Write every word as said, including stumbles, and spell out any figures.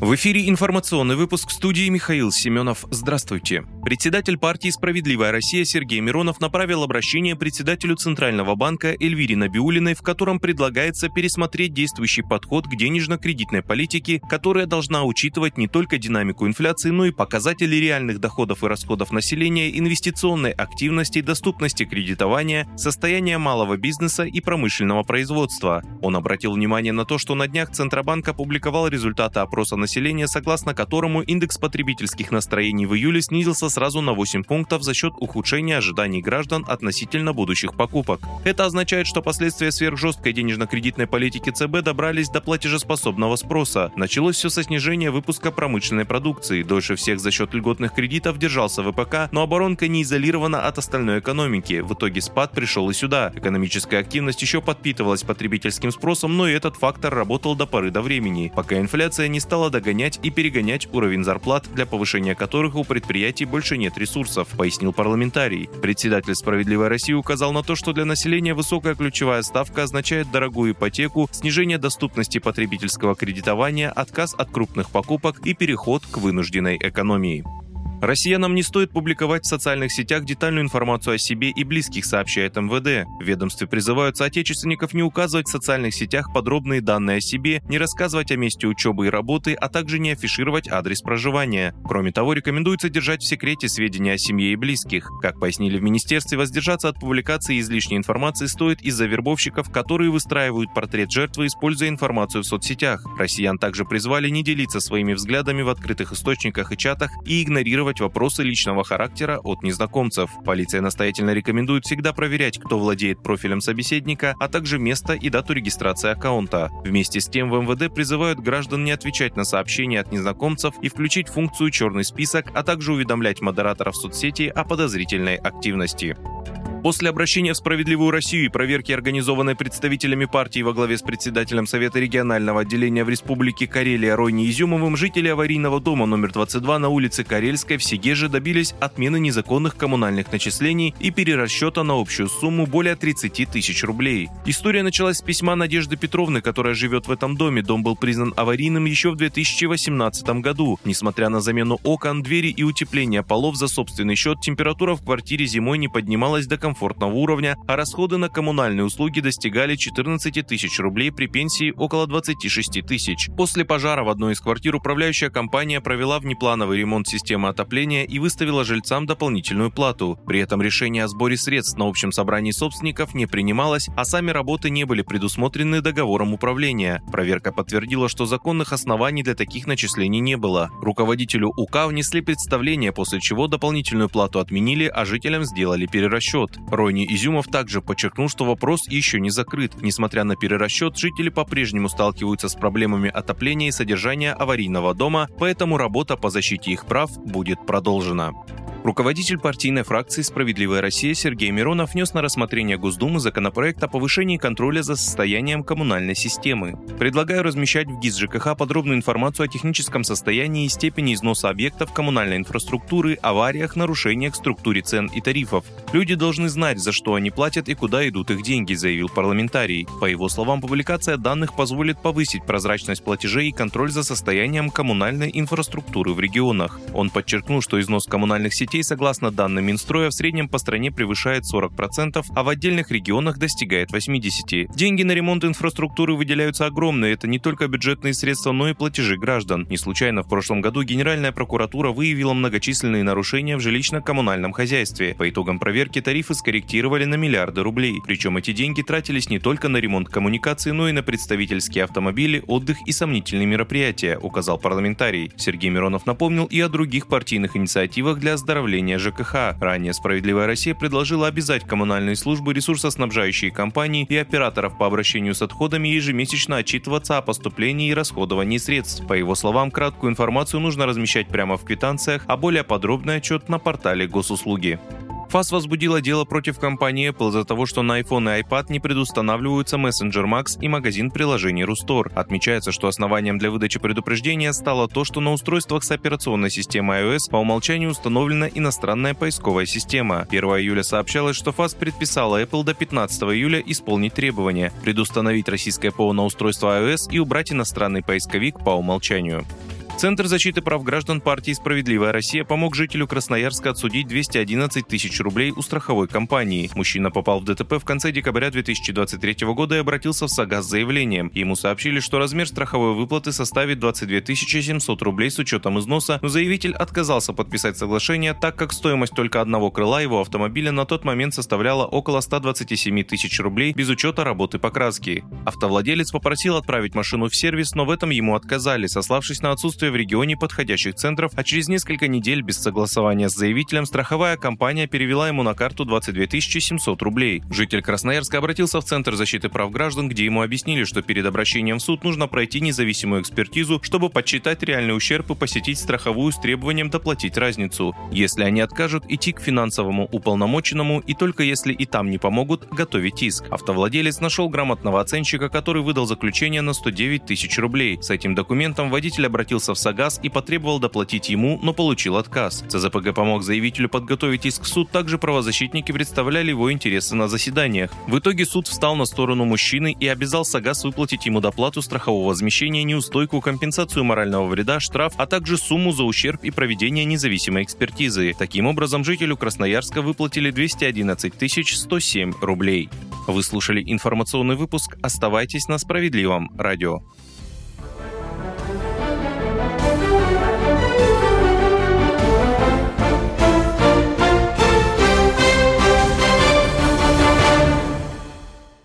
В эфире информационный выпуск, в студии Михаил Семенов. Здравствуйте. Председатель партии «Справедливая Россия» Сергей Миронов направил обращение председателю Центрального банка Эльвире Набиуллиной, в котором предлагается пересмотреть действующий подход к денежно-кредитной политике, которая должна учитывать не только динамику инфляции, но и показатели реальных доходов и расходов населения, инвестиционной активности, доступности кредитования, состояния малого бизнеса и промышленного производства. Он обратил внимание на то, что на днях Центробанк опубликовал результаты опроса населения, согласно которому индекс потребительских настроений в июле снизился сразу на восемь пунктов за счет ухудшения ожиданий граждан относительно будущих покупок. Это означает, что последствия сверхжесткой денежно-кредитной политики ЦБ добрались до платежеспособного спроса. Началось все со снижения выпуска промышленной продукции. Дольше всех за счет льготных кредитов держался ВПК, но оборонка не изолирована от остальной экономики. В итоге спад пришел и сюда. Экономическая активность еще подпитывалась потребительским спросом, но и этот фактор работал до поры до времени, пока инфляция не стала догонять и перегонять уровень зарплат, для повышения которых у предприятий больше нет ресурсов, пояснил парламентарий. Председатель «Справедливой России» указал на то, что для населения высокая ключевая ставка означает дорогую ипотеку, снижение доступности потребительского кредитования, отказ от крупных покупок и переход к вынужденной экономии. Россиянам не стоит публиковать в социальных сетях детальную информацию о себе и близких, сообщает эм вэ дэ. В ведомстве призывают соотечественников не указывать в социальных сетях подробные данные о себе, не рассказывать о месте учебы и работы, а также не афишировать адрес проживания. Кроме того, рекомендуется держать в секрете сведения о семье и близких. Как пояснили в министерстве, воздержаться от публикации излишней информации стоит из-за вербовщиков, которые выстраивают портрет жертвы, используя информацию в соцсетях. Россиян также призвали не делиться своими взглядами в открытых источниках и чатах и игнорировать вопросы личного характера от незнакомцев. Полиция настоятельно рекомендует всегда проверять, кто владеет профилем собеседника, а также место и дату регистрации аккаунта. Вместе с тем в эм вэ дэ призывают граждан не отвечать на сообщения от незнакомцев и включить функцию «Черный список», а также уведомлять модераторов соцсети о подозрительной активности. После обращения в «Справедливую Россию» и проверки, организованной представителями партии во главе с председателем Совета регионального отделения в Республике Карелия Ройни Изюмовым, жители аварийного дома номер двадцать два на улице Карельской в Сегеже добились отмены незаконных коммунальных начислений и перерасчета на общую сумму более тридцати тысяч рублей. История началась с письма Надежды Петровны, которая живет в этом доме. Дом был признан аварийным еще в две тысячи восемнадцатом году. Несмотря на замену окон, двери и утепление полов за собственный счет, температура в квартире зимой не поднималась до комфортного комфортного уровня, а расходы на коммунальные услуги достигали четырнадцати тысяч рублей при пенсии около двадцати шести тысяч. После пожара в одной из квартир управляющая компания провела внеплановый ремонт системы отопления и выставила жильцам дополнительную плату. При этом решение о сборе средств на общем собрании собственников не принималось, а сами работы не были предусмотрены договором управления. Проверка подтвердила, что законных оснований для таких начислений не было. Руководителю УК внесли представление, после чего дополнительную плату отменили, а жителям сделали перерасчет. Ройни Изюмов также подчеркнул, что вопрос еще не закрыт. Несмотря на перерасчет, жители по-прежнему сталкиваются с проблемами отопления и содержания аварийного дома, поэтому работа по защите их прав будет продолжена. Руководитель партийной фракции «Справедливая Россия» Сергей Миронов внес на рассмотрение Госдумы законопроект о повышении контроля за состоянием коммунальной системы. Предлагаю размещать в ГИС ЖКХ подробную информацию о техническом состоянии и степени износа объектов коммунальной инфраструктуры, авариях, нарушениях в структуре цен и тарифов. Люди должны знать, за что они платят и куда идут их деньги, заявил парламентарий. По его словам, публикация данных позволит повысить прозрачность платежей и контроль за состоянием коммунальной инфраструктуры в регионах. Он подчеркнул, что износ коммунальных сетей, согласно данным Минстроя, в среднем по стране превышает сорок процентов, а в отдельных регионах достигает восьмидесяти процентов. Деньги на ремонт инфраструктуры выделяются огромные, это не только бюджетные средства, но и платежи граждан. Не случайно в прошлом году Генеральная прокуратура выявила многочисленные нарушения в жилищно-коммунальном хозяйстве. По итогам проверки тарифы скорректировали на миллиарды рублей. Причем эти деньги тратились не только на ремонт коммуникаций, но и на представительские автомобили, отдых и сомнительные мероприятия, указал парламентарий. Сергей Миронов напомнил и о других партийных инициативах для оздоровления ЖКХ. Ранее «Справедливая Россия» предложила обязать коммунальные службы, ресурсоснабжающие компании и операторов по обращению с отходами ежемесячно отчитываться о поступлении и расходовании средств. По его словам, краткую информацию нужно размещать прямо в квитанциях, а более подробный отчет на портале госуслуги. ФАС возбудила дело против компании Apple из-за того, что на iPhone и iPad не предустанавливаются Messenger Max и магазин приложений Рустор. Отмечается, что основанием для выдачи предупреждения стало то, что на устройствах с операционной системой iOS по умолчанию установлена иностранная поисковая система. первого июля сообщалось, что ФАС предписала Apple до пятнадцатого июля исполнить требования, предустановить российское ПО на устройство iOS и убрать иностранный поисковик по умолчанию. Центр защиты прав граждан партии «Справедливая Россия» помог жителю Красноярска отсудить двести одиннадцать тысяч рублей у страховой компании. Мужчина попал в ДТП в конце декабря две тысячи двадцать третьего года и обратился в САГАС с заявлением. Ему сообщили, что размер страховой выплаты составит двадцать две тысячи семьсот рублей с учетом износа, но заявитель отказался подписать соглашение, так как стоимость только одного крыла его автомобиля на тот момент составляла около ста двадцати семи тысяч рублей без учета работы покраски. Автовладелец попросил отправить машину в сервис, но в этом ему отказали, сославшись на отсутствие в регионе подходящих центров, а через несколько недель без согласования с заявителем страховая компания перевела ему на карту двадцать две тысячи семьсот рублей. Житель Красноярска обратился в Центр защиты прав граждан, где ему объяснили, что перед обращением в суд нужно пройти независимую экспертизу, чтобы подсчитать реальный ущерб и посетить страховую с требованием доплатить разницу. Если они откажут, идти к финансовому уполномоченному, и только если и там не помогут, готовить иск. Автовладелец нашел грамотного оценщика, который выдал заключение на сто девять тысяч рублей. С этим документом водитель обратился в САГАС и потребовал доплатить ему, но получил отказ. ЦЗПГ помог заявителю подготовить иск в суд, также правозащитники представляли его интересы на заседаниях. В итоге суд встал на сторону мужчины и обязал САГАС выплатить ему доплату страхового возмещения, неустойку, компенсацию морального вреда, штраф, а также сумму за ущерб и проведение независимой экспертизы. Таким образом, жителю Красноярска выплатили двести одиннадцать тысяч сто семь рублей. Вы слушали информационный выпуск. Оставайтесь на Справедливом радио.